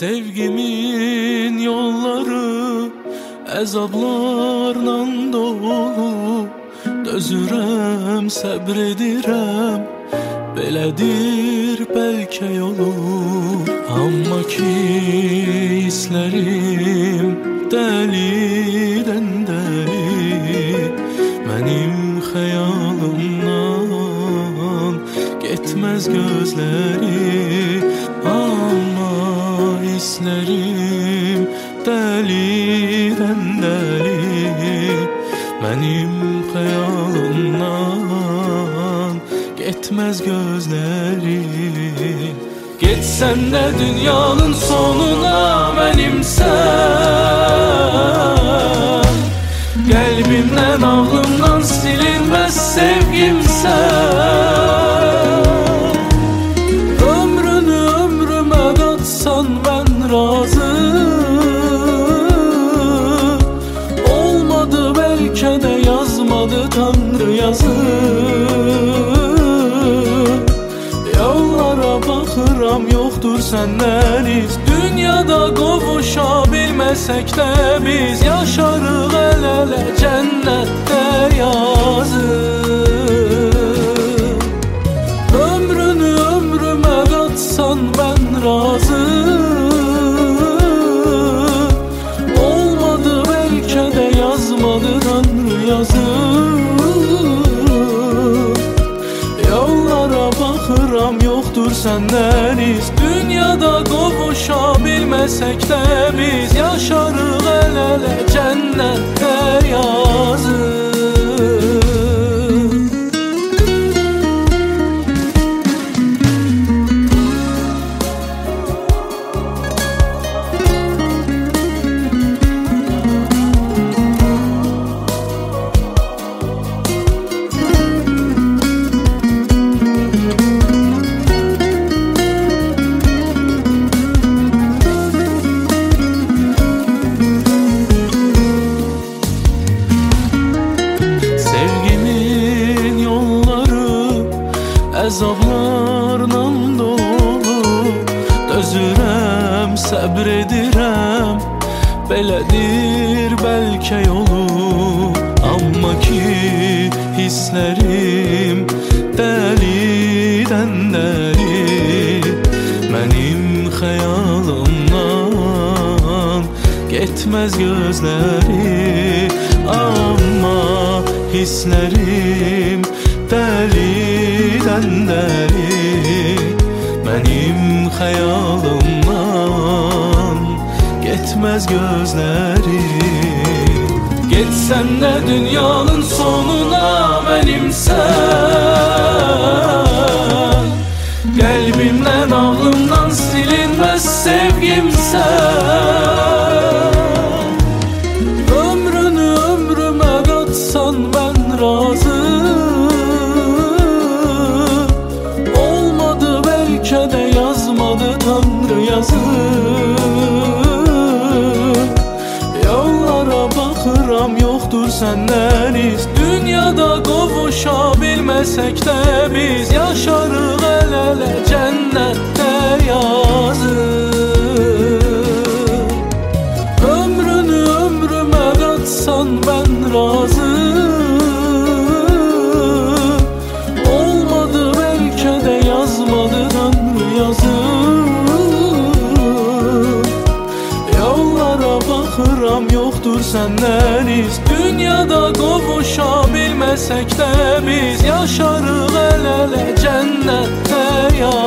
Sevgimin yolları əzablarla dolu. Dözürəm, səbredirəm, belədir bəlkə yolu. Amma ki hisslərim dəlidən dəli, mənim xəyalımdan getməz gözləri. Amma hisslərim dəlidən dəli, mənim xəyalımdan getməz gözləri. Getsən də dünyanın sonuna mənimsən, qəlbimdən, ağlımdan silinməz sevgimsən. Ömrünü ömrümə qatsan mən razı, olmadı bəlkə də yazmadı Tanrı yazı. Yollara baxıram, yoxdur səndən iz. Dünyada qovuşa bilməsək də biz yaşarıq əl-ələ cənnətdə yazır. Ömrünü ömrümə qatsan mən razı, olmadı bəlkə də yazmadı Tanrı yazır. Yollara baxıram, yoxdur səndən iz. Dünyada qovuşa bilməsək də biz yaşarıq əl-ələ cənnətdə yazır. Əzablarla dolu, dözürəm, səbr edirəm, belədir bəlkə yolu. Amma ki hisslərim dəlidən dəli, mənim xəyalımdan getməz gözləri. Amma hisslərim dəlidən dəli, mənim xəyalımdan getməz gözləri. Getsən də dünyanın sonuna mənimsən, qəlbimdən, ağlımdan silinməz sevgimsən. Ömrünü ömrümə qatsan mən razı, bəlkə də yazmadı Tanrı yazı. Yollara baxıram, yoxdur səndən iz. Dünyada qovuşa bilməsək də biz yaşarıq əl-ələ cənnətdə yazır. Ömrünü ömrümə qatsan mən razı, olmadı bəlkə də yazmadı Tanrı yazır. Yollara baxıram, yoxdur səndən iz. Dünyada qovuşa bilməsək də biz yaşarıq əl-ələ cənnətdə yazır.